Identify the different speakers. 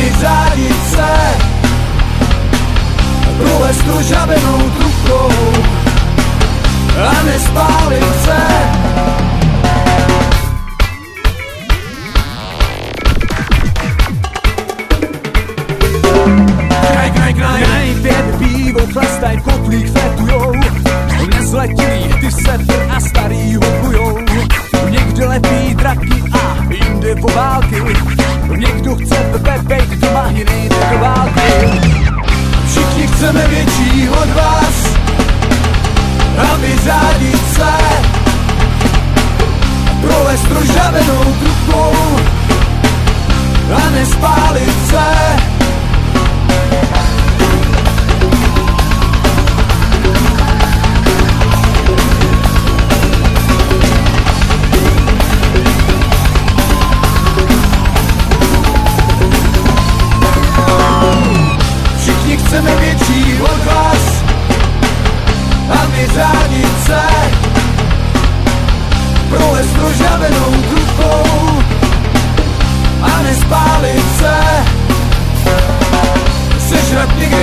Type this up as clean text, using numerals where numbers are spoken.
Speaker 1: vyřádit se, provést rozžavenou trubkou a nespálit se. Kraj, pět pivo, chlastaj, v kotlích fetujou, nezletilí, ty sepy a starý hudbujou. Někdo lepí draky a jinde po války, někdo chce bejt doma, jiný jde do války. Všichni chceme větší od vás a vyřádit se, provést rozžavenou trubkou a nespálit se. Chceme větší od vás a vyřádit se, provést rozžavenou trubkou a nespálit se. Sežrat někde